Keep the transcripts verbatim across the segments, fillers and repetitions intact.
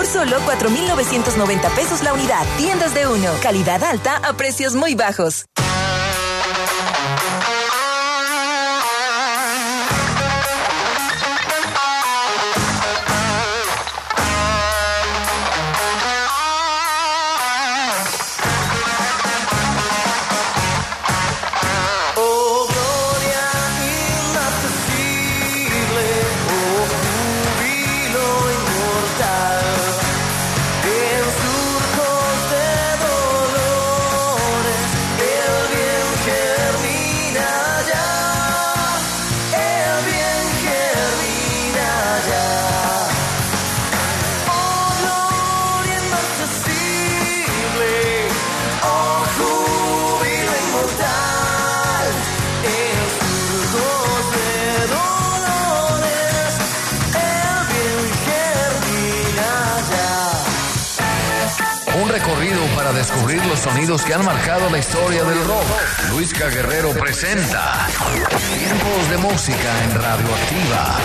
por solo cuatro mil novecientos noventa pesos la unidad. Tiendas de Uno. Calidad alta a precios muy bajos. Para descubrir los sonidos que han marcado la historia del rock. Luisca Guerrero presenta Tiempos de Música en Radioactiva.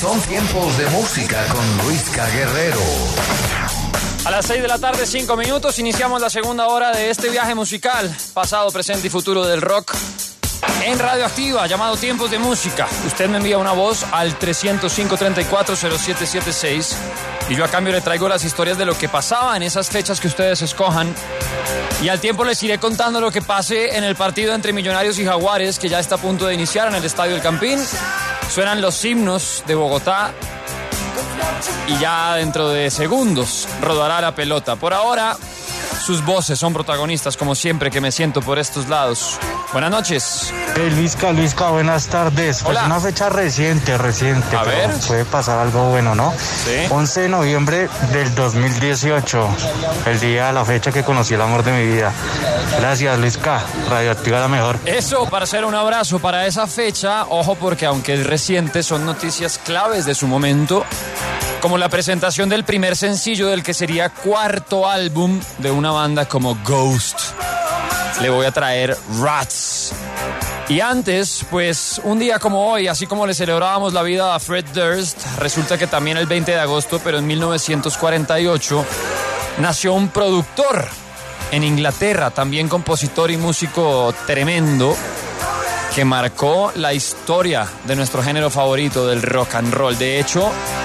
Son tiempos de música con Luisca Guerrero. A las seis de la tarde, cinco minutos, iniciamos la segunda hora de este viaje musical, pasado, presente y futuro del rock, en Radioactiva, llamado Tiempos de Música. Usted me envía una voz al tres cero cinco, tres cuatro, cero siete siete seis y yo a cambio le traigo las historias de lo que pasaba en esas fechas que ustedes escojan. Y al tiempo les iré contando lo que pase en el partido entre Millonarios y Jaguares, que ya está a punto de iniciar en el Estadio El Campín. Suenan los himnos de Bogotá y ya dentro de segundos rodará la pelota. Por ahora, sus voces son protagonistas, como siempre que me siento por estos lados. Buenas noches. Hey, Luisca, Luisca, buenas tardes. Pues Hola. una fecha reciente, reciente, A pero ver. puede pasar algo bueno, ¿no? Sí. once de noviembre del dos mil dieciocho, el día, la fecha que conocí el amor de mi vida. Gracias, Luisca, Radioactiva la mejor. Eso, parcero, un abrazo para esa fecha. Ojo, porque aunque es reciente, son noticias claves de su momento, como la presentación del primer sencillo del que sería cuarto álbum de una banda como Ghost. Le voy a traer Rats. Y antes, pues, un día como hoy, así como le celebrábamos la vida a Fred Durst, resulta que también el veinte de agosto, pero en mil novecientos cuarenta y ocho, nació un productor en Inglaterra, también compositor y músico tremendo, que marcó la historia de nuestro género favorito del rock and roll. De hecho,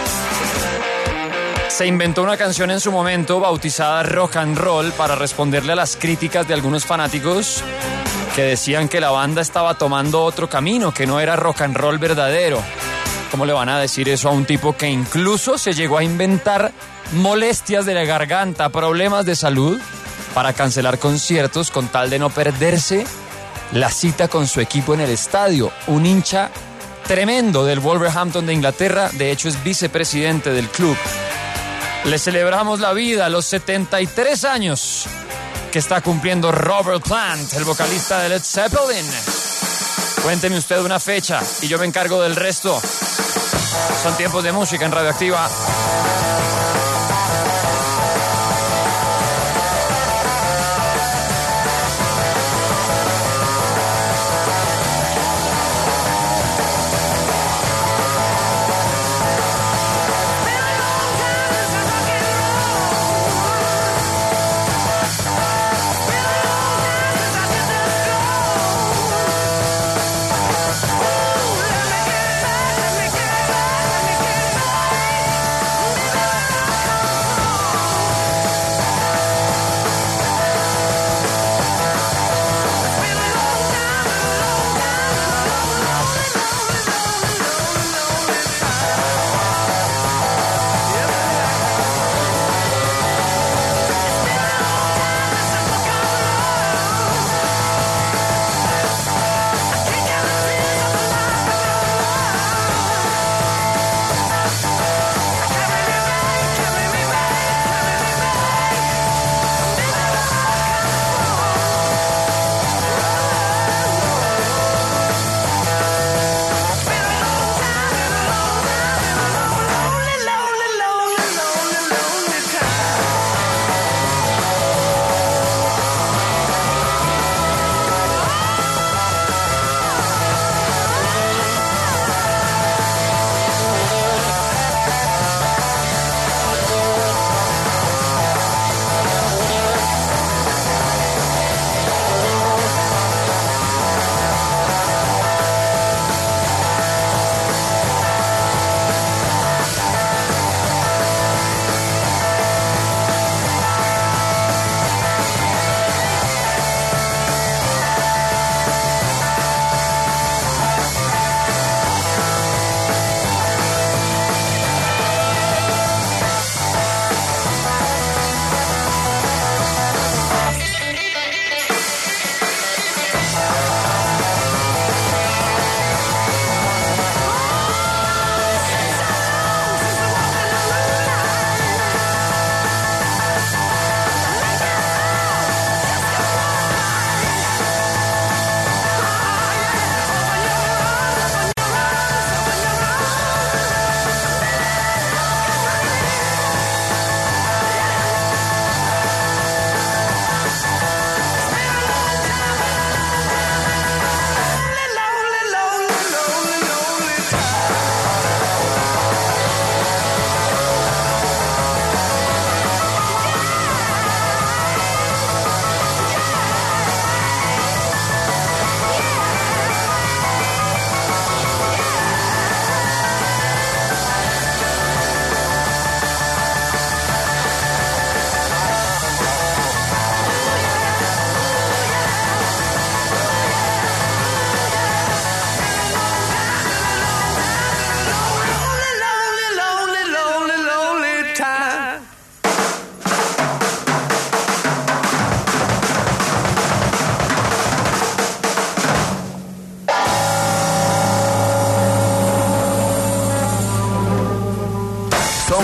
se inventó una canción en su momento bautizada Rock and Roll para responderle a las críticas de algunos fanáticos que decían que la banda estaba tomando otro camino, que no era rock and roll verdadero. ¿Cómo le van a decir eso a un tipo que incluso se llegó a inventar molestias de la garganta, problemas de salud, para cancelar conciertos con tal de no perderse la cita con su equipo en el estadio? Un hincha tremendo del Wolverhampton de Inglaterra, de hecho es vicepresidente del club. Le celebramos la vida a los setenta y tres años que está cumpliendo Robert Plant, el vocalista de Led Zeppelin. Cuénteme usted una fecha y yo me encargo del resto. Son tiempos de música en Radioactiva.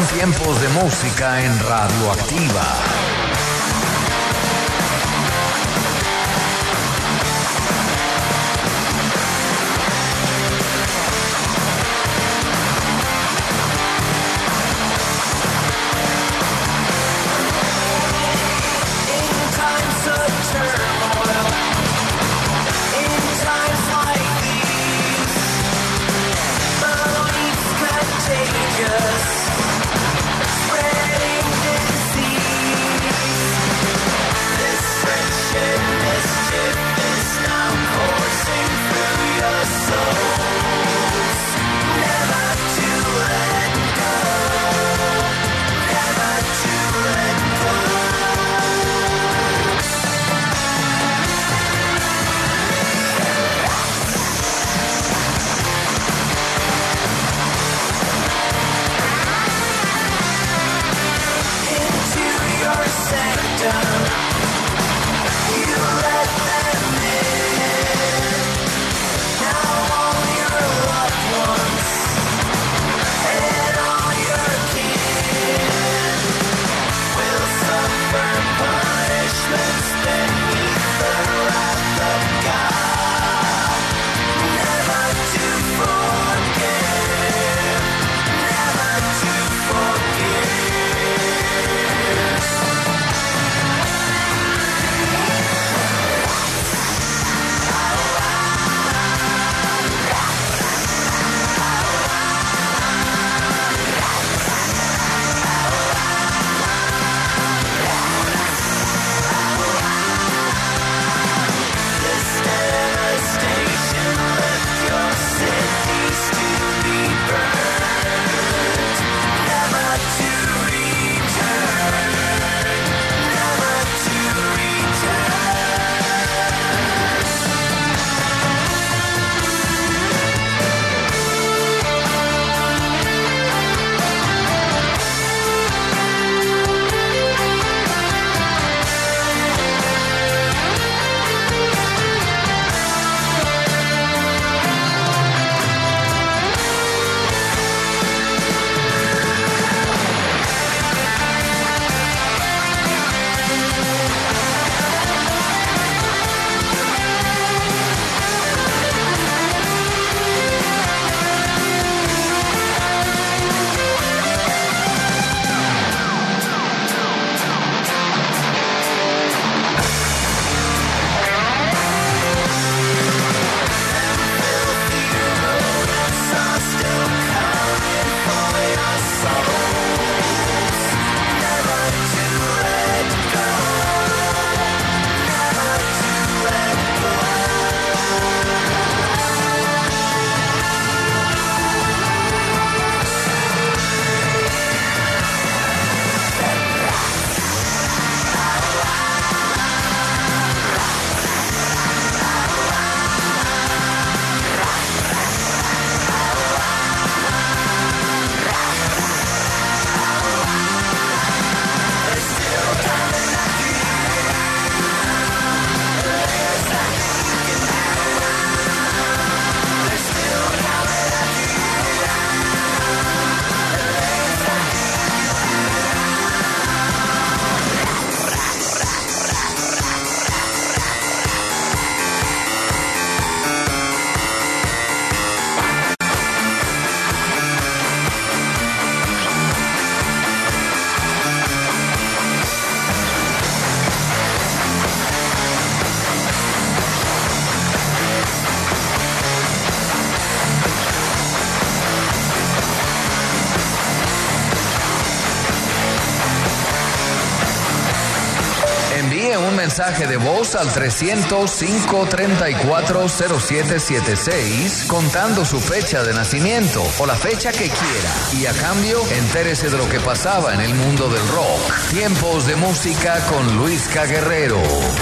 son tiempos de música en Radioactiva. Mensaje de voz al trescientos, cinco treinta y cuatro, cero siete setenta y seis contando su fecha de nacimiento o la fecha que quiera, y a cambio entérese de lo que pasaba en el mundo del rock. Tiempos de música con Luisca Guerrero.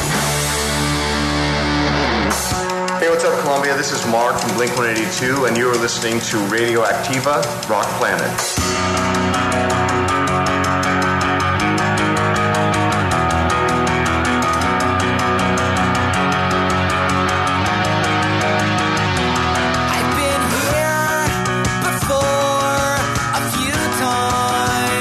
Hey, what's up, Colombia? This is Mark from Blink one eighty-two, and you are listening to Radioactiva Rock Planet. I've been here before a few times.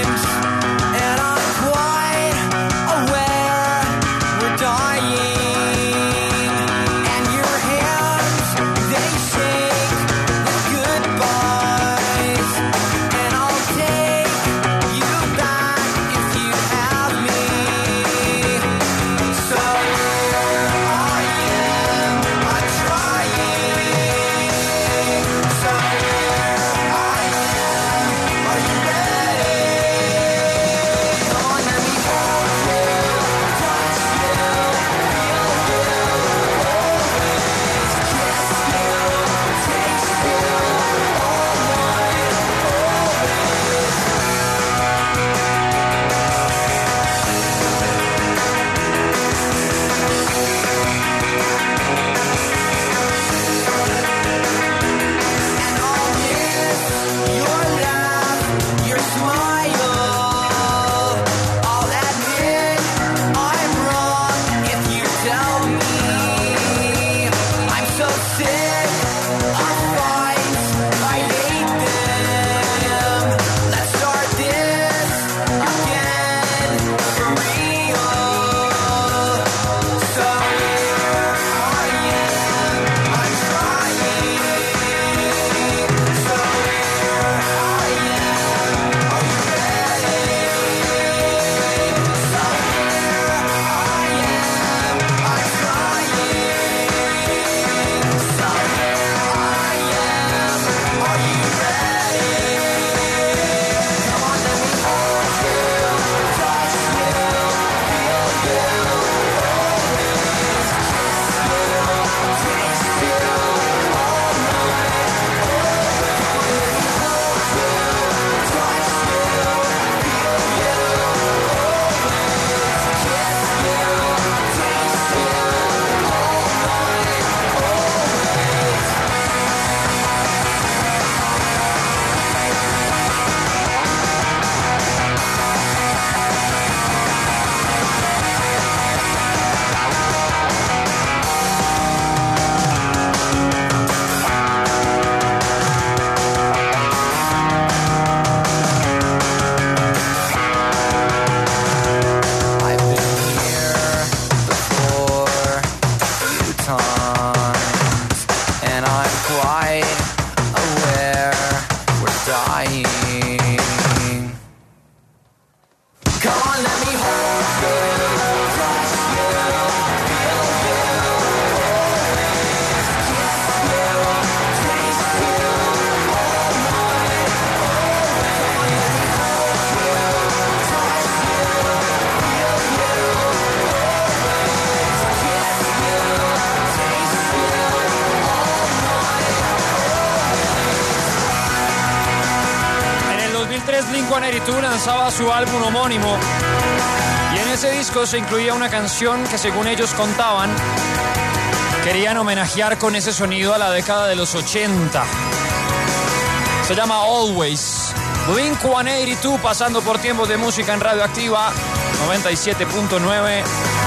Blink ciento ochenta y dos lanzaba su álbum homónimo y en ese disco se incluía una canción que, según ellos contaban, querían homenajear con ese sonido a la década de los ochenta. Se llama Always. Blink ciento ochenta y dos pasando por tiempos de música en Radioactiva noventa y siete punto nueve.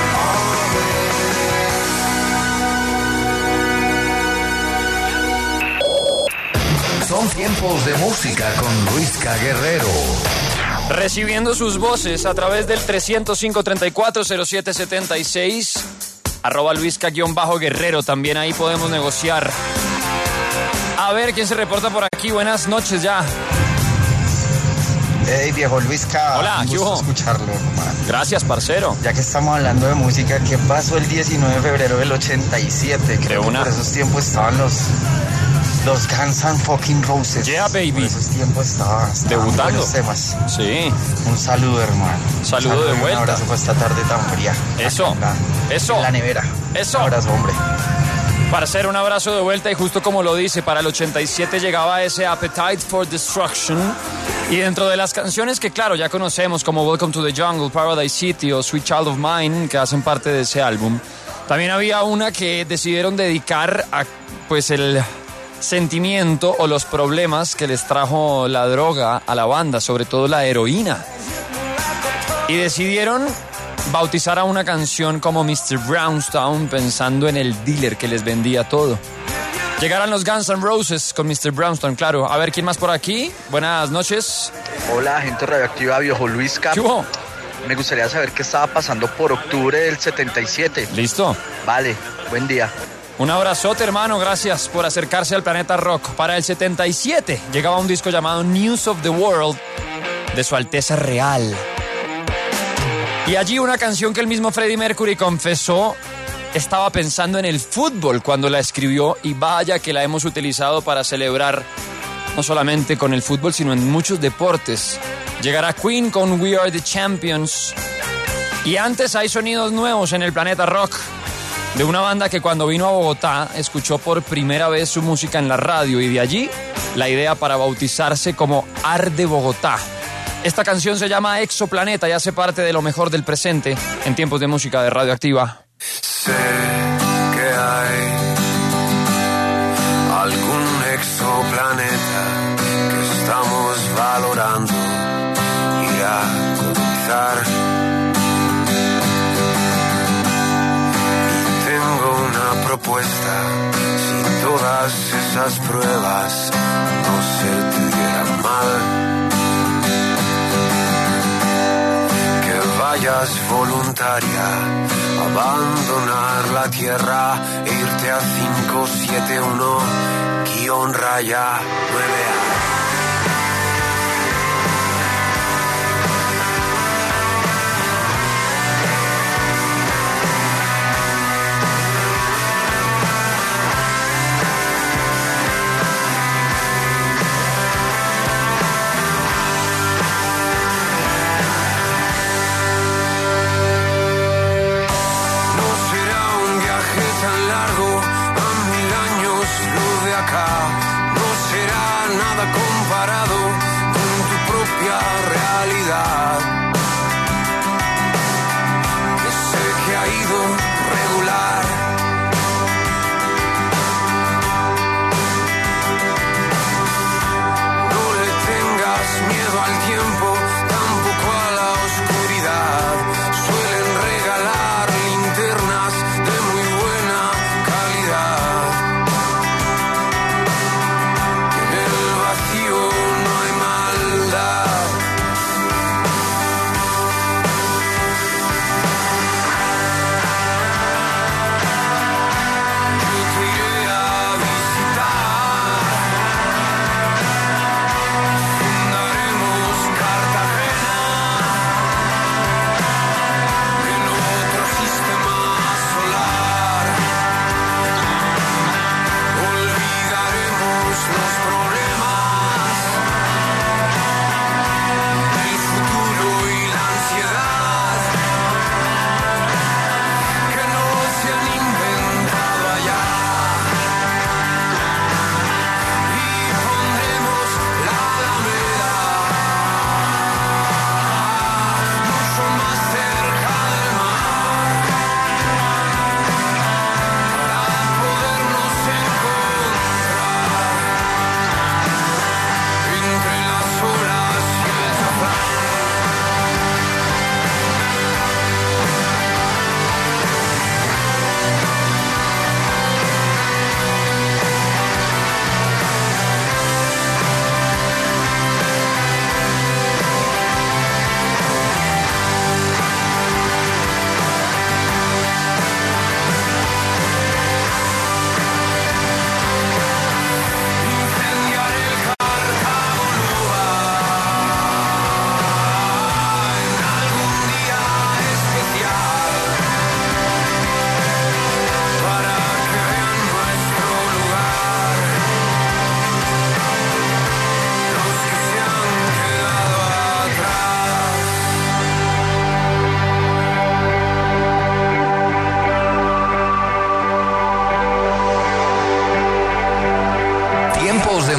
Son tiempos de música con Luisca Guerrero. Recibiendo sus voces a través del tres cero cinco, treinta y cuatro, cero siete setenta y seis. Arroba Luisca-Guerrero. También ahí podemos negociar. A ver quién se reporta por aquí. Buenas noches ya. Hey, viejo Luisca. Hola, un gusto escucharlo, hermano. Gracias, parcero. Ya que estamos hablando de música, ¿qué pasó el diecinueve de febrero del ochenta y siete? Creo que por esos tiempos estaban los... Los Guns N' fucking Roses. Yeah, baby. Por esos tiempos estaba, debutando. Buenos temas. Sí. Un saludo, hermano. Saludo, saludo de vuelta. Un abrazo para esta tarde tan fría. Eso. La, Eso. En la nevera. Eso. Un abrazo, hombre. Parcero, un abrazo de vuelta y justo como lo dice, para el ochenta y siete llegaba ese Appetite for Destruction y dentro de las canciones que claro ya conocemos como Welcome to the Jungle, Paradise City o Sweet Child of Mine que hacen parte de ese álbum, también había una que decidieron dedicar a pues el sentimiento o los problemas que les trajo la droga a la banda, sobre todo la heroína, y decidieron bautizar a una canción como mister Brownstone pensando en el dealer que les vendía todo. Llegarán los Guns N' Roses con mister Brownstone, claro. A ver, ¿quién más por aquí? Buenas noches. Hola, gente radioactiva, viejo Luisca. ¿Qué hubo? Me gustaría saber qué estaba pasando por octubre del setenta y siete. ¿Listo? Vale, buen día. Un abrazote, hermano, gracias por acercarse al Planeta Rock. Para el setenta y siete llegaba un disco llamado News of the World de Su Alteza Real. Y allí una canción que el mismo Freddie Mercury confesó estaba pensando en el fútbol cuando la escribió, y vaya que la hemos utilizado para celebrar no solamente con el fútbol sino en muchos deportes. Llegará Queen con We Are the Champions. Y antes hay sonidos nuevos en el Planeta Rock de una banda que cuando vino a Bogotá escuchó por primera vez su música en la radio, y de allí la idea para bautizarse como Arde Bogotá. Esta canción se llama Exoplaneta y hace parte de lo mejor del presente en tiempos de música de Radioactiva. Sé que hay algún exoplaneta que estamos valorando ir a colonizar. Y tengo una propuesta: si todas esas pruebas no se te dieran mal, vayas voluntaria a abandonar la tierra e irte a cinco siete uno guión raya nueve A. No será nada comparado con tu propia realidad, que sé que ha ido regular. No le tengas miedo al tiempo, tampoco a la oscuridad. Suelen regalar linternas de muy buena calidad. No hay maldad.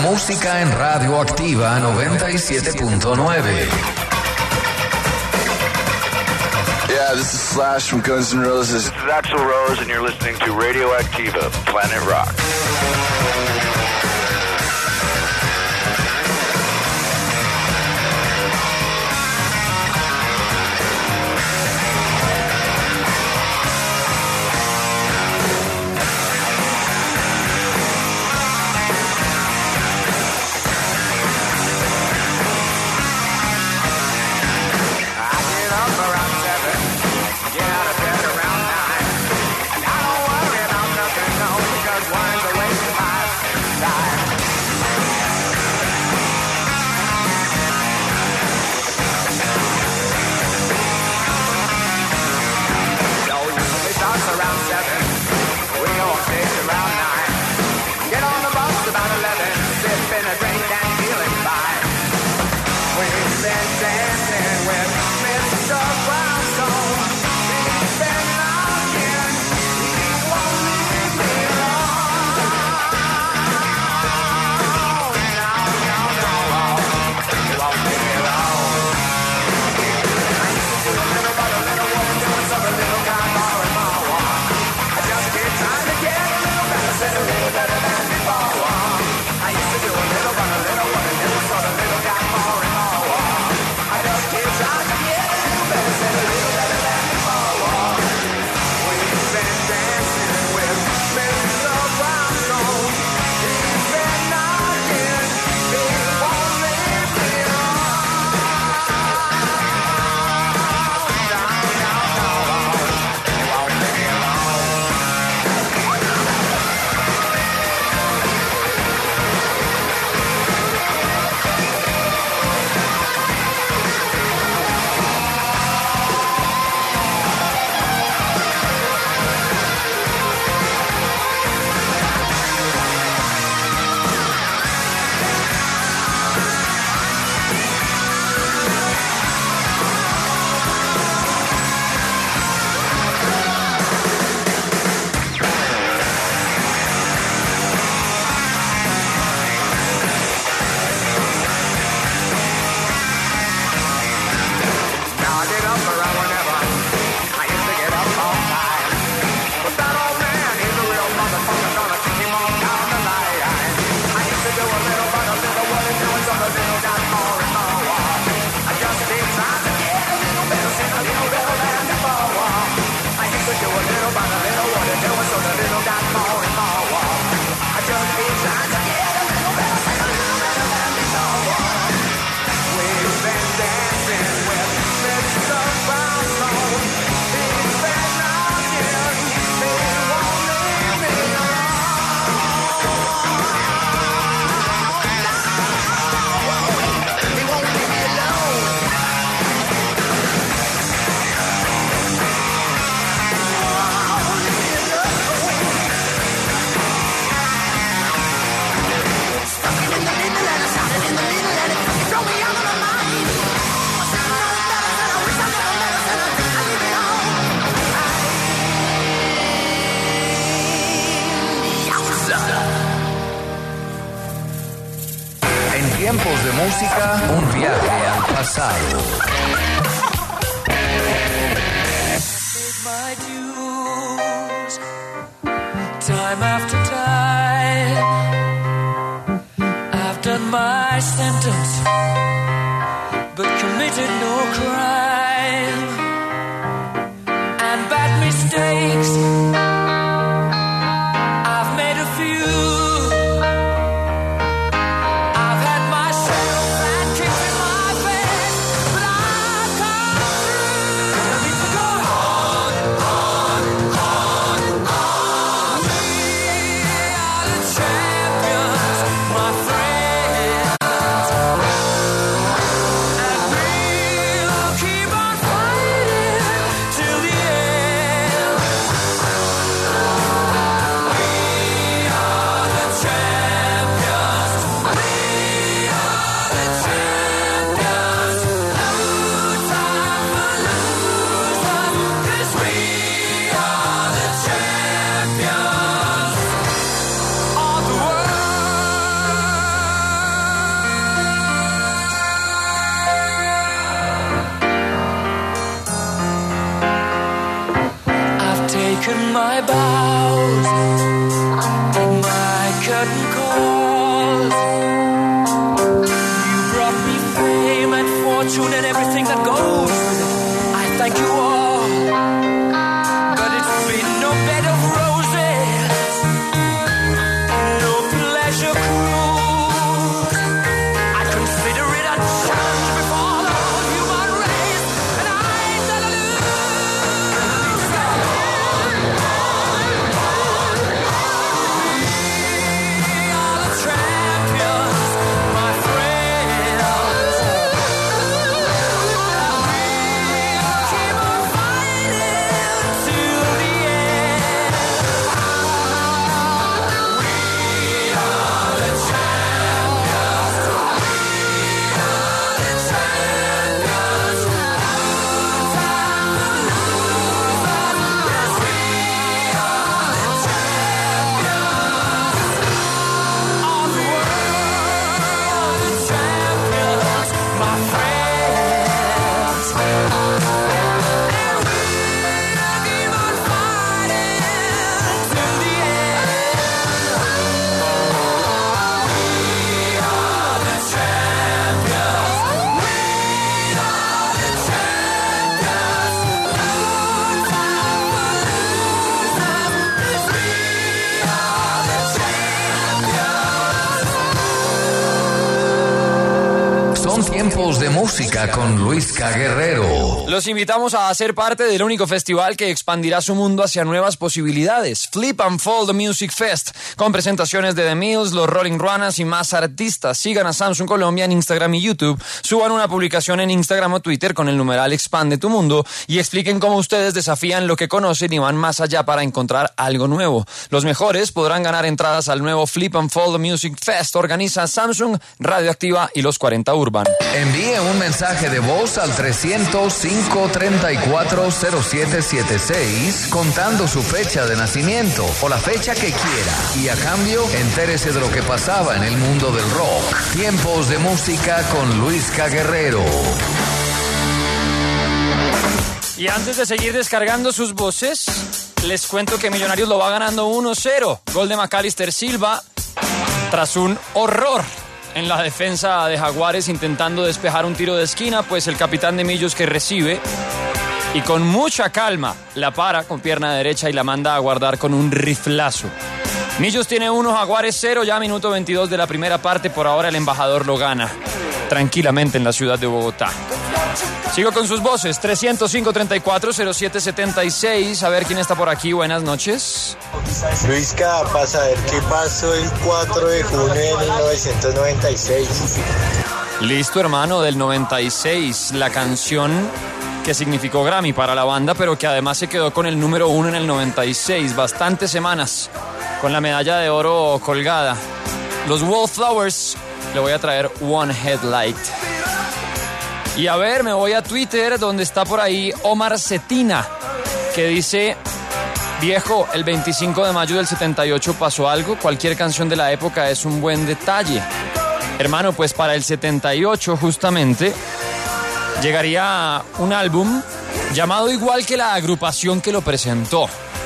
música en Radio Activa noventa y siete punto nueve. Yeah, this is Slash from Guns N' Roses. This is Axl Rose, and you're listening to Radio Activa, Planet Rock. Tiempos de música, un viaje al pasado. My dues, time after time, I've done my sentence, but committed no crime, and bad mistakes, I've made a few. Keep on fighting till the end. my bows, my curtain calls. You brought me fame and fortune and everything that goes with it. I thank you all, but it's been no bed of roses, no pleasure cruise. I consider it a challenge before the whole human race, and I ain't gonna lose. Tiempos de música con Luisca Guerrero. Los invitamos a hacer parte del único festival que expandirá su mundo hacia nuevas posibilidades. Flip and Fold Music Fest, con presentaciones de The Mills, los Rolling Ruanas y más artistas. Sigan a Samsung Colombia en Instagram y YouTube. Suban una publicación en Instagram o Twitter con el numeral Expande tu Mundo y expliquen cómo ustedes desafían lo que conocen y van más allá para encontrar algo nuevo. Los mejores podrán ganar entradas al nuevo Flip and Fold Music Fest. Organiza Samsung, Radioactiva y los cuarenta Urban. Envíe un mensaje de voz al trescientos, cinco treinta y cuatro, cero siete siete seis contando su fecha de nacimiento o la fecha que quiera. Y a cambio, entérese de lo que pasaba en el mundo del rock. Tiempos de música con Luisca Guerrero. Y antes de seguir descargando sus voces, les cuento que Millonarios lo va ganando uno cero. Gol de Macalister Silva tras un horror en la defensa de Jaguares intentando despejar un tiro de esquina, pues el capitán de Millos que recibe y con mucha calma la para con pierna derecha y la manda a guardar con un riflazo. Millos tiene uno, Jaguares cero, ya minuto veintidós de la primera parte. Por ahora el embajador lo gana tranquilamente en la ciudad de Bogotá. Sigo con sus voces, trescientos, cinco treinta y cuatro, cero siete setenta y seis. A ver quién está por aquí, buenas noches. Luisca, para saber qué pasó el cuatro de junio de mil novecientos noventa y seis. Listo, hermano, del noventa y seis, la canción que significó Grammy para la banda, pero que además se quedó con el número uno en el noventa y seis, bastantes semanas con la medalla de oro colgada. Los Wallflowers, le voy a traer One Headlight. Y a ver, me voy a Twitter, donde está por ahí Omar Cetina, que dice: viejo, el veinticinco de mayo del setenta y ocho pasó algo, cualquier canción de la época es un buen detalle. Hermano, pues para el setenta y ocho justamente llegaría un álbum llamado igual que la agrupación que lo presentó,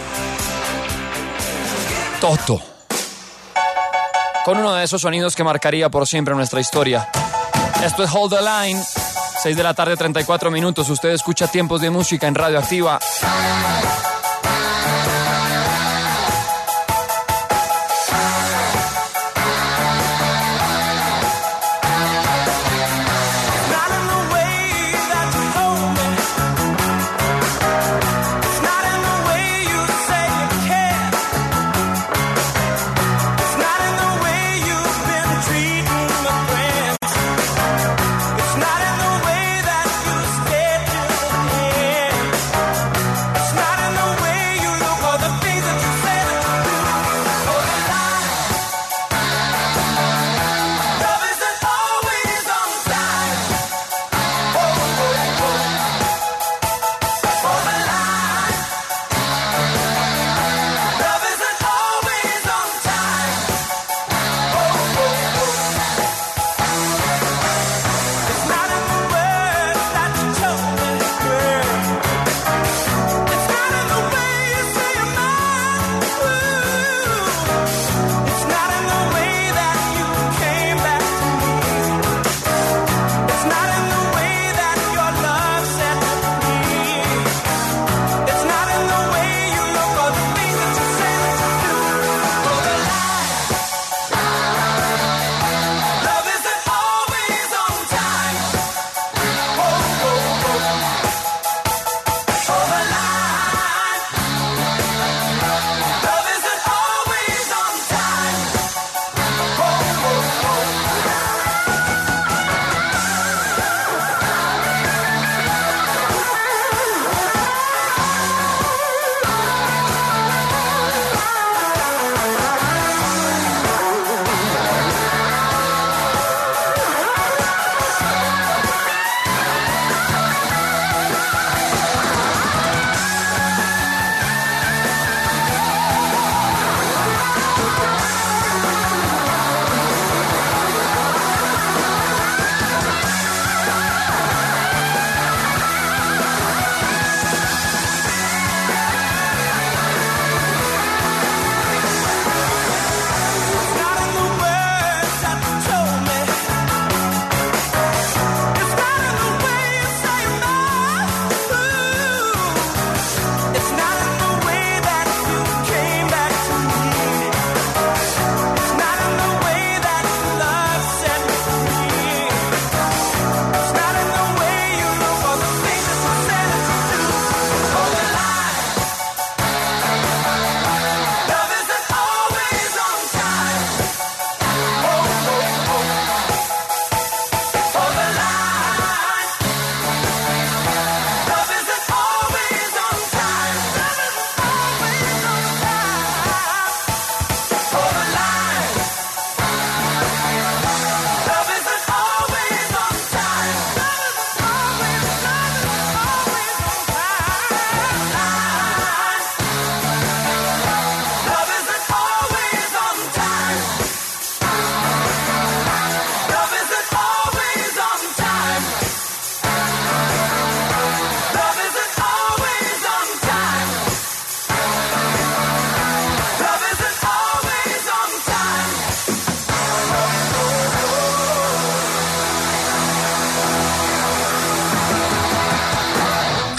Toto, con uno de esos sonidos que marcaría por siempre nuestra historia. Esto es Hold the Line, seis de la tarde, treinta y cuatro minutos. Usted escucha Tiempos de Música en Radioactiva. Not in the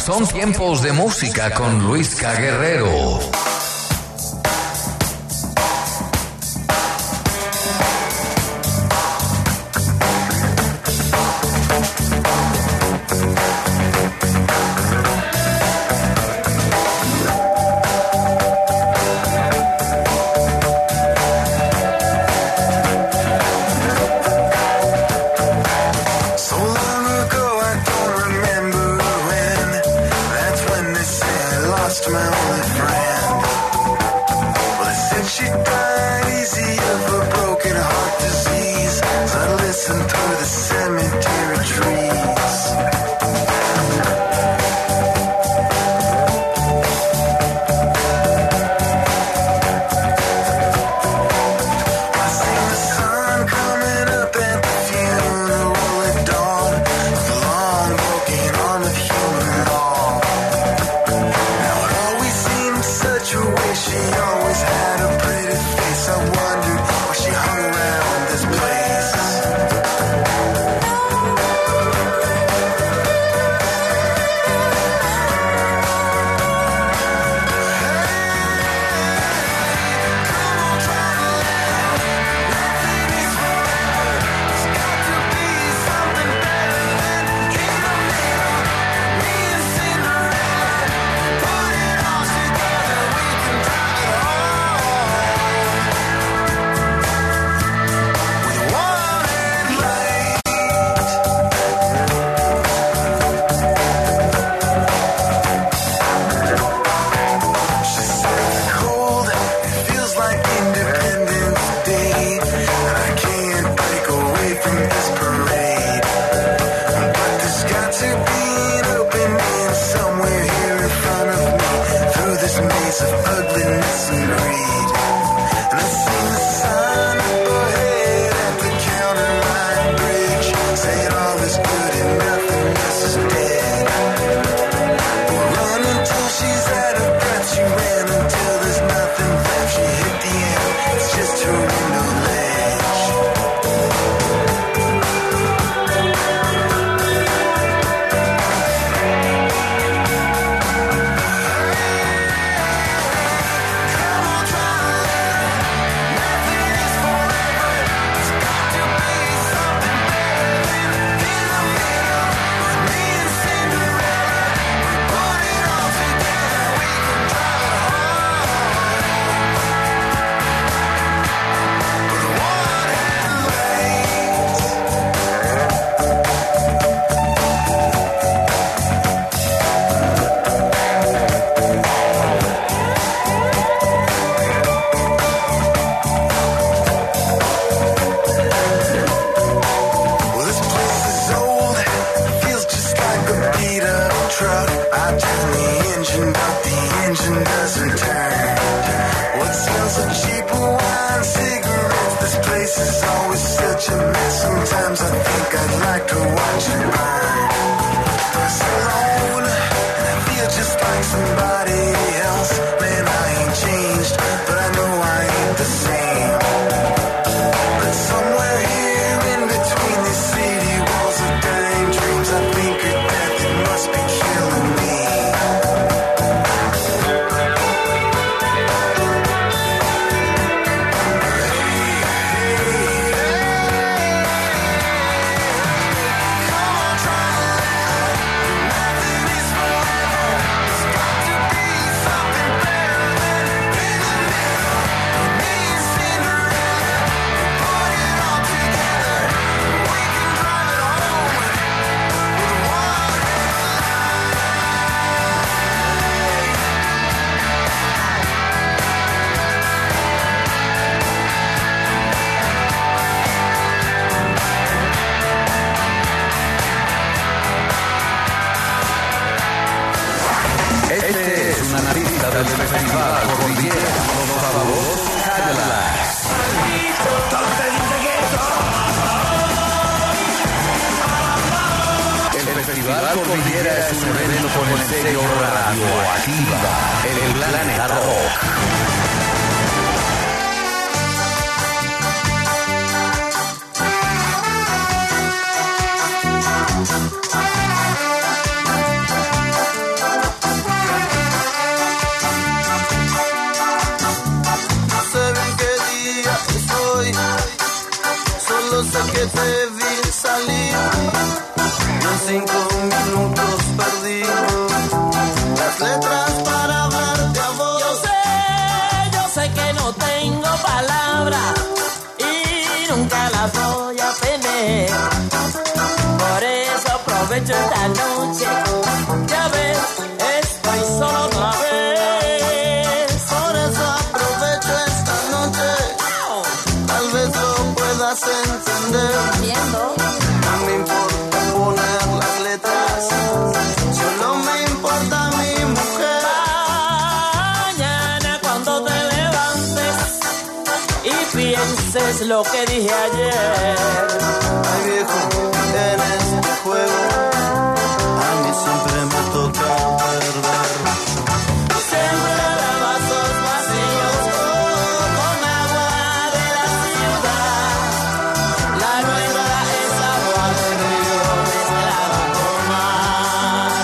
Son tiempos de música con Luisca Guerrero. El Planeta Rock. te vi salir y en cinco minutos perdí las letras para hablarte a vos. Yo sé, yo sé que no tengo palabras y nunca las voy a tener. Por eso aprovecho esta noche, ya ves, estoy solo otra vez. Por eso aprovecho esta noche, tal vez lo puedas entender. Entiendo. No me importa poner las letras, solo me importa mi mujer. Mañana cuando te levantes y pienses lo que dije ayer. Ay viejo, en este juego a mí siempre me toca perder. Siempre habrá vasos vacíos con agua de la ciudad. La nuestra es agua de río mezclada con mar.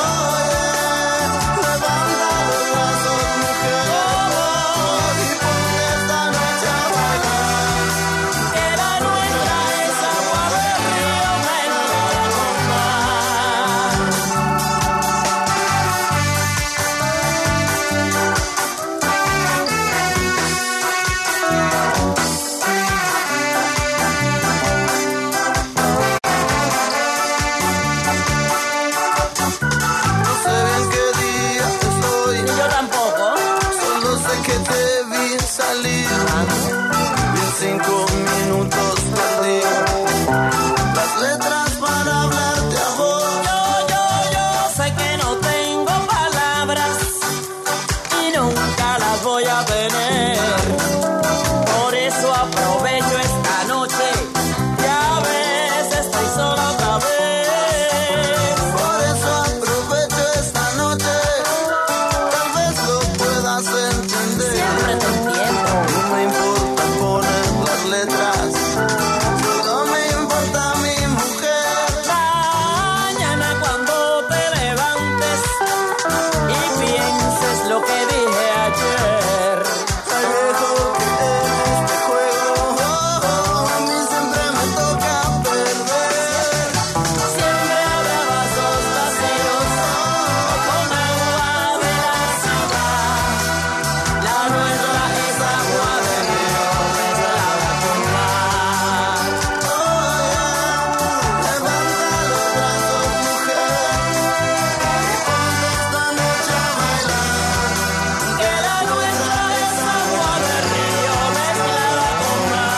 Oye, levanta los brazos, mujer, y ponte esta noche a bailar. Que la nuestra es agua de río mezclada con mar. No sé bien qué día estoy, Yo tampoco. solo sé que te vi salir y en cinco minutos perdí las letras para hablarte a vos. Yo, yo, yo sé que no tengo palabras y nunca las voy a tener. Por eso aprovecho esta noche, ya ves, estoy solo otra vez. Por eso aprovecho esta noche, tal vez lo puedas entender. Siempre te entiendo. No me importa poner las letras, solo me importa mi mujer. Mañana cuando te levantes y pienses lo que dije ayer. Ay viejo, que en este juego oh, oh, a mí siempre me toca perder. Siempre habrá vasos vacíos con agua de la ciudad. La nuestra es agua de río mezclada con mar. Levanta los brazos, mujer, y ponte esta noche a bailar. Que la nuestra es agua de río mezclada con mar.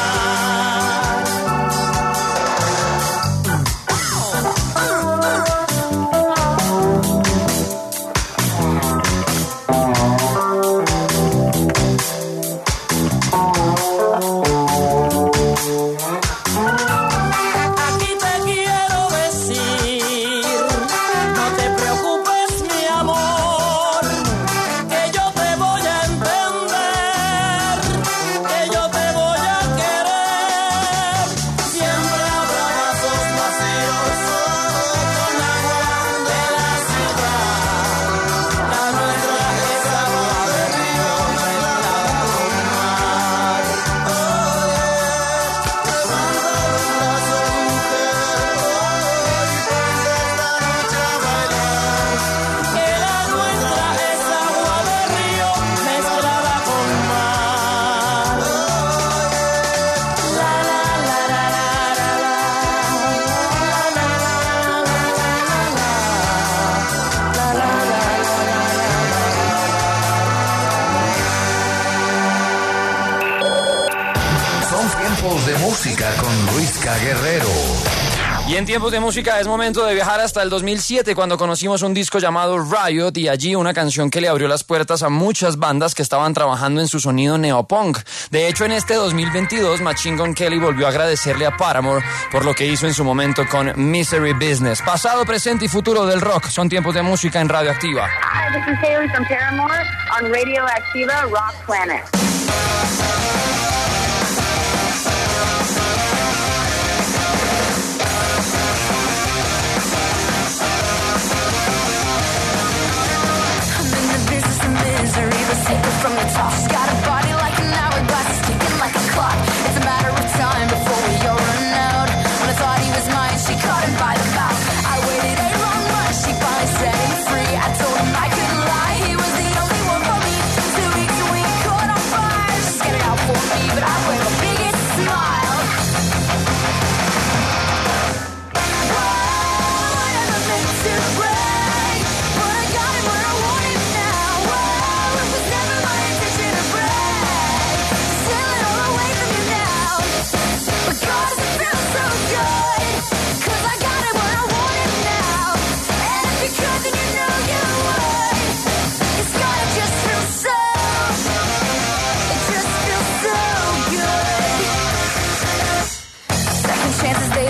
Aquí te quiero decir, no te preocupes mi amor, que yo te voy a entender, que yo te voy a querer. Siempre habrá vasos vacíos con agua de la ciudad. La nuestra es agua de río mezclada con mar. Levanta los brazos, mujer, y ponte esta noche a bailar. Que la nuestra es agua de río mezclada con mar. La la la la la la la. La la la la la la la. La la la Son tiempos de música con Luisca Guerrero. Y en tiempos de música es momento de viajar hasta el dos mil siete, cuando conocimos un disco llamado Riot, y allí una canción que le abrió las puertas a muchas bandas que estaban trabajando en su sonido neopunk. De hecho, en este dos mil veintidós, Machine Gun Kelly volvió a agradecerle a Paramore por lo que hizo en su momento con Misery Business. Pasado, presente y futuro del rock. Son tiempos de música en Radioactiva. Hi, this is Haley from Paramore on Radioactiva Rock Planet. From the top, she's got a body like an hourglass, ticking like a clock. It's a matter of time before we all run out.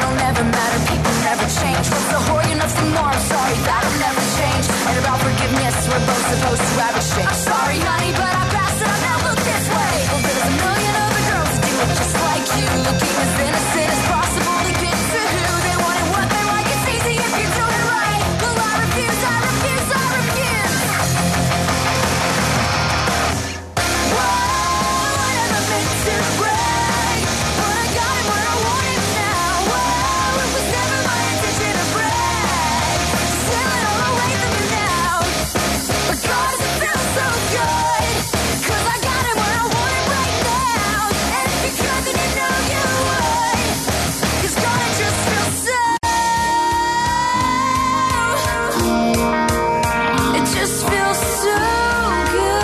that'll never matter. People never change. What's the whore? You're nothing more. I'm sorry, that'll never change. And about forgiveness, we're both supposed to have exchange. I'm sorry, honey, but I passed it. I now look this way. Well, there's a million other girls who do it just like you. Keep as innocent as possible to get to who they want and what they like. It's easy if you do it right. Well, I refuse, I refuse, I refuse. Whoa, I never meant to break, but I got it where I want it now. Whoa, it was never my intention to break. Stealing all away from you now. But God, does it feel so good? 'Cause I got it where I want it right now. And if you could, then you know you would. 'Cause God, it just feels so. It just feels so good.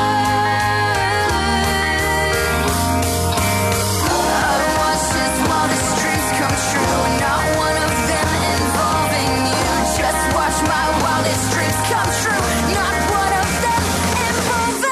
I watched as wildest dreams come true, not one of them involving you. Just watch my wildest dreams come true, not one of them involving.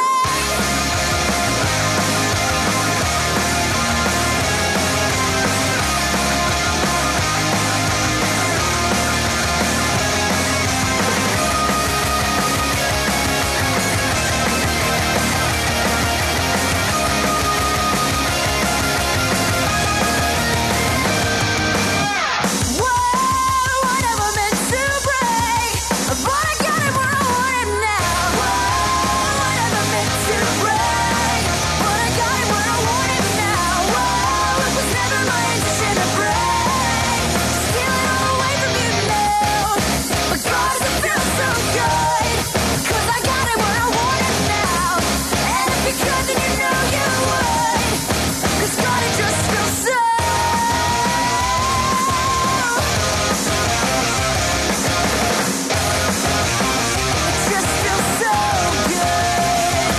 Whoa, I never meant to break, but I got it where I want it now. Whoa, I never meant to break, but I got it where I want it now. Whoa, it was never my intention to break. Stealing all away from you now. But God, does it feel so good? 'Cause I got it where I want it now. And if you could, then you know you would. 'Cause God, it just feels so. It just feels so good.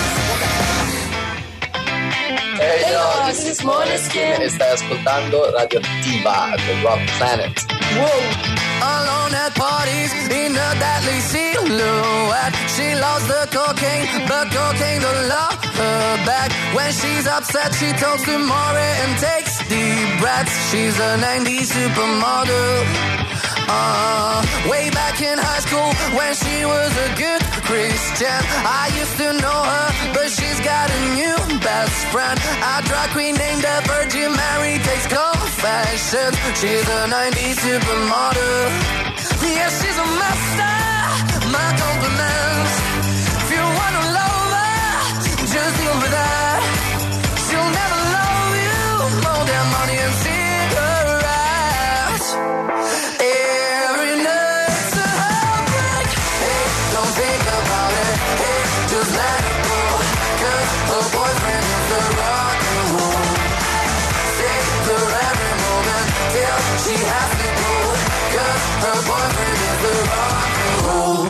Hey yo, this is Måneskin. Está ascoltando Radioactiva, The Rock Planet. Alone at parties in a deadly silhouette. She loves the cocaine, but cocaine don't love her back. When she's upset, she talks to Maury and takes deep breaths. She's a nineties supermodel. Uh, way back in high school when she was a good Christian, I used to know her, but she's got a new best friend. A drag queen named the Virgin Mary takes confessions. She's a nineties supermodel. Yeah, she's a master. My compliments. If you wanna love her, just deal with that. She'll never love you more than money and cigarettes. Every night's a heartbreak. Hey, don't think about it. Hey, just let it go. 'Cause her boyfriend is the rock and roll. Save her every moment till she has to go. 'Cause her boyfriend is the rock and roll.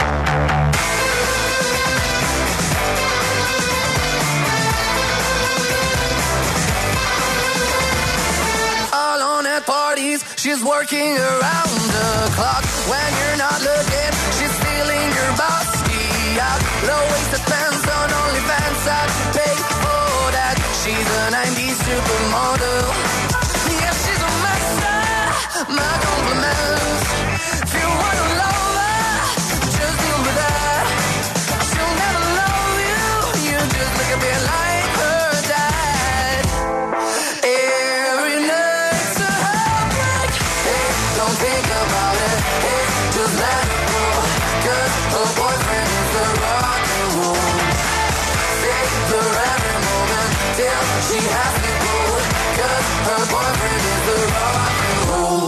Alone at parties, she's working around the clock. When you're not looking, she's stealing your bossy out. Low-waisted pants on OnlyFans, I'd pay for that. She's a nineties supermodel. Yeah, she's a master. My compliments. If you wanna love her, just deal with that. She'll never love you. You just look a bit like her dad. Every night's a heartbreak. Hey, don't think about it. Hey, just let it go. 'Cause her boyfriend is the rock and roll. Save her every moment till she has to go. 'Cause her boyfriend is the rock and roll.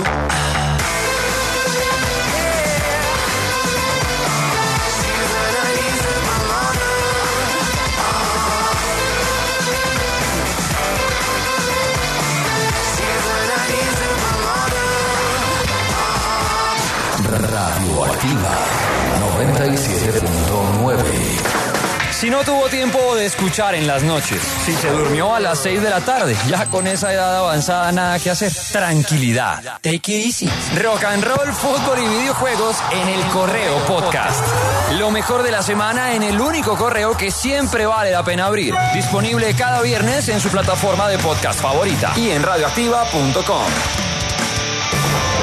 Radioactiva noventa y siete punto nueve. Si no tuvo tiempo de escuchar en las noches, si se durmió a las seis de la tarde, ya con esa edad avanzada nada que hacer. Tranquilidad. Take it easy. Rock and roll, fútbol y videojuegos en el Correo Podcast. Lo mejor de la semana en el único correo que siempre vale la pena abrir. Disponible cada viernes en su plataforma de podcast favorita y en radioactiva punto com.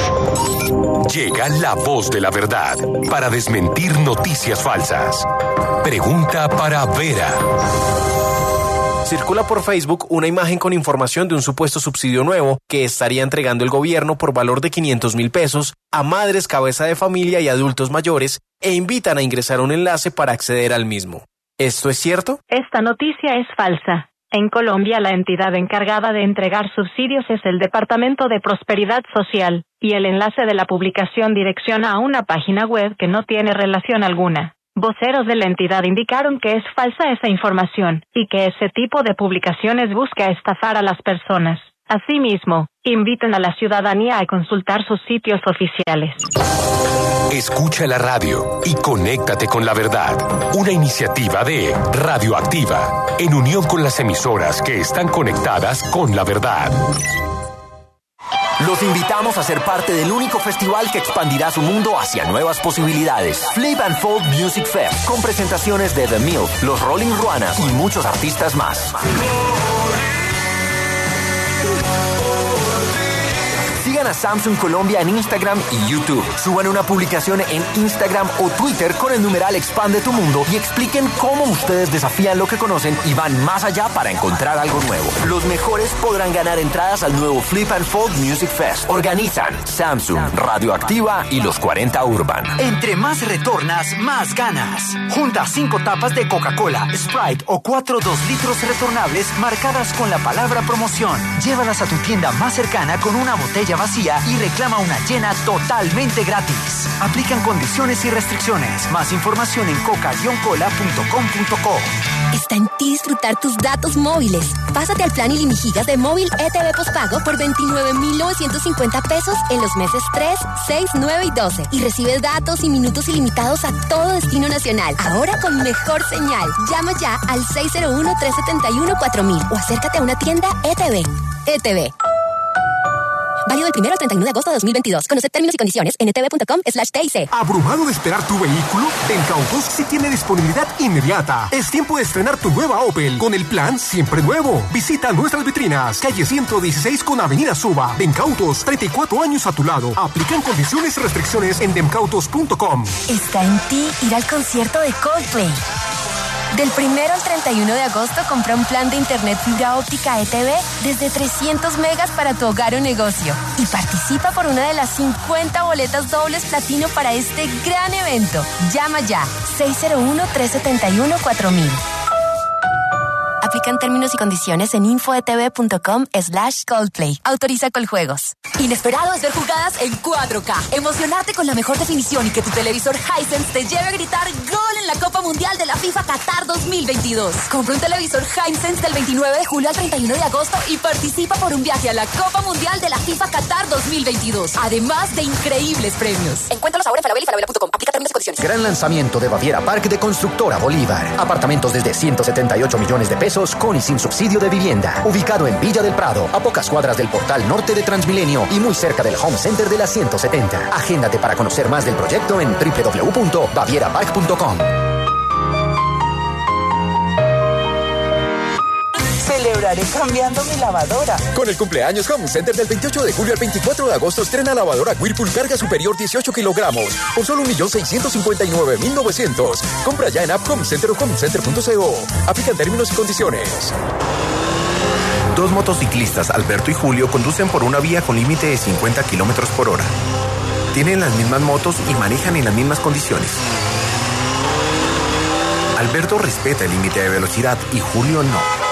Llega la voz de la verdad para desmentir noticias falsas. Pregunta para Vera. Circula por Facebook una imagen con información de un supuesto subsidio nuevo que estaría entregando el gobierno por valor de quinientos mil pesos a madres, cabeza de familia y adultos mayores e invitan a ingresar a un enlace para acceder al mismo. ¿Esto es cierto? Esta noticia es falsa. En Colombia, la entidad encargada de entregar subsidios es el Departamento de Prosperidad Social, y el enlace de la publicación direcciona a una página web que no tiene relación alguna. Voceros de la entidad indicaron que es falsa esa información y que ese tipo de publicaciones busca estafar a las personas. Asimismo, invitan a la ciudadanía a consultar sus sitios oficiales. Escucha la radio y conéctate con la verdad. Una iniciativa de Radioactiva, en unión con las emisoras que están conectadas con la verdad. Los invitamos a ser parte del único festival que expandirá su mundo hacia nuevas posibilidades. Flip and Fold Music Fest, con presentaciones de The Milk, los Rolling Ruanas y muchos artistas más. Sigan a Samsung Colombia en Instagram y YouTube. Suban una publicación en Instagram o Twitter con el numeral Expande tu Mundo y expliquen cómo ustedes desafían lo que conocen y van más allá para encontrar algo nuevo. Los mejores podrán ganar entradas al nuevo Flip and Fold Music Fest. Organizan Samsung, Radioactiva y los cuarenta Urban. Entre más retornas, más ganas. Junta cinco tapas de Coca-Cola, Sprite o cuatro dos litros retornables marcadas con la palabra promoción. Llévalas a tu tienda más cercana con una botella vacía y reclama una llena totalmente gratis. Aplican condiciones y restricciones. Más información en coca guion cola punto com punto co. Está en ti disfrutar tus datos móviles. Pásate al plan ilimigigas de móvil E T V postpago por veintinueve mil novecientos cincuenta pesos en los meses tres, seis, nueve y doce. Y recibes datos y minutos ilimitados a todo destino nacional. Ahora con mejor señal. Llama ya al seis cero uno, tres siete uno, cuatro mil o acércate a una tienda E T V. E T V. Válido del primero al treinta y uno de agosto de dos mil veintidós. Conoce términos y condiciones en etv.com slash TIC. ¿Abrumado de esperar tu vehículo? Bencautos sí tiene disponibilidad inmediata. Es tiempo de estrenar tu nueva Opel con el plan Siempre Nuevo. Visita nuestras vitrinas. Calle ciento dieciséis con Avenida Suba. Bencautos, treinta y cuatro años a tu lado. Aplican condiciones y restricciones en bencautos punto com. Está en ti ir al concierto de Coldplay. Del primero al treinta y uno de agosto, compra un plan de internet fibra óptica E T V desde trescientos megas para tu hogar o negocio. Y participa por una de las cincuenta boletas dobles platino para este gran evento. Llama ya, seis cero uno, tres siete uno, cuatro mil. Aplican términos y condiciones en infoetv.com slash Coldplay. Autoriza Coljuegos. Inesperado es ver jugadas en cuatro K. Emocionarte con la mejor definición y que tu televisor Hisense te lleve a gritar ¡Gol! En la Copa Mundial de la FIFA Qatar dos mil veintidós. Compra un televisor Hisense del veintinueve de julio al treinta y uno de agosto y participa por un viaje a la Copa Mundial de la FIFA Qatar dos mil veintidós. Además de increíbles premios. Encuéntralos ahora en falabella y falabella punto com. Aplica términos y condiciones. Gran lanzamiento de Baviera Park de Constructora Bolívar. Apartamentos desde ciento setenta y ocho millones de pesos con y sin subsidio de vivienda. Ubicado en Villa del Prado, a pocas cuadras del portal norte de Transmilenio y muy cerca del Home Center de la ciento setenta. Agéndate para conocer más del proyecto en doble u doble u doble u punto baviera park punto com. Celebraré cambiando mi lavadora. Con el cumpleaños Home Center del veintiocho de julio al veinticuatro de agosto estrena lavadora Whirlpool carga superior dieciocho kilogramos por solo un millón seiscientos cincuenta y nueve mil novecientos. Compra ya en App Home Center o home center punto co. Aplican términos y condiciones. Dos motociclistas, Alberto y Julio, conducen por una vía con límite de cincuenta kilómetros por hora. Tienen las mismas motos y manejan en las mismas condiciones. Alberto respeta el límite de velocidad y Julio no.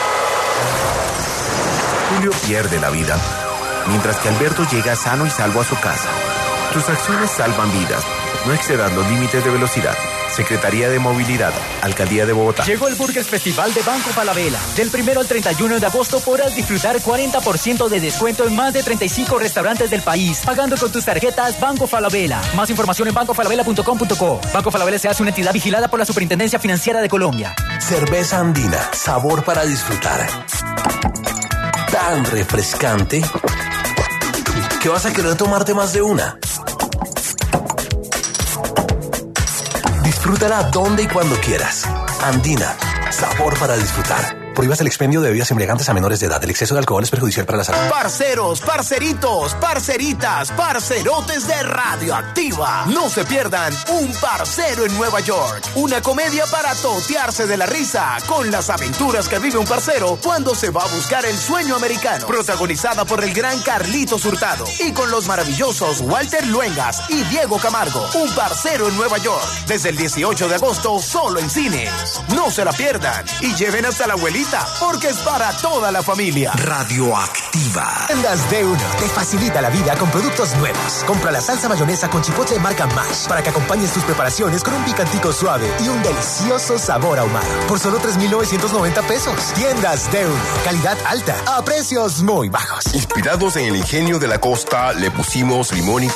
Julio pierde la vida, mientras que Alberto llega sano y salvo a su casa. Tus acciones salvan vidas. No excedas los límites de velocidad. Secretaría de Movilidad, Alcaldía de Bogotá. Llegó el Burgers Festival de Banco Falabella. Del primero al treinta y uno de agosto podrás disfrutar cuarenta por ciento de descuento en más de treinta y cinco restaurantes del país, pagando con tus tarjetas Banco Falabella. Más información en banco falabella punto com punto co. Banco Falabella se hace una entidad vigilada por la Superintendencia Financiera de Colombia. Cerveza andina, sabor para disfrutar. Tan refrescante que vas a querer tomarte más de una. Disfrútala donde y cuando quieras. Andina, sabor para disfrutar. Prohíbas el expendio de bebidas embriagantes a menores de edad. El exceso de alcohol es perjudicial para la salud. Parceros, parceritos, parceritas, parcerotes de Radioactiva. No se pierdan Un Parcero en Nueva York. Una comedia para totearse de la risa con las aventuras que vive un parcero cuando se va a buscar el sueño americano. Protagonizada por el gran Carlitos Hurtado y con los maravillosos Walter Luengas y Diego Camargo. Un Parcero en Nueva York. Desde el dieciocho de agosto solo en cines. No se la pierdan y lleven hasta la abuelita porque es para toda la familia. Radioactiva. Tiendas de Uno te facilita la vida con productos nuevos. Compra la salsa mayonesa con chipotle marca Mash para que acompañes tus preparaciones con un picantico suave y un delicioso sabor ahumado. Por solo tres mil novecientos noventa pesos. Tiendas de Uno. Calidad alta a precios muy bajos. Inspirados en el ingenio de la costa, le pusimos limón y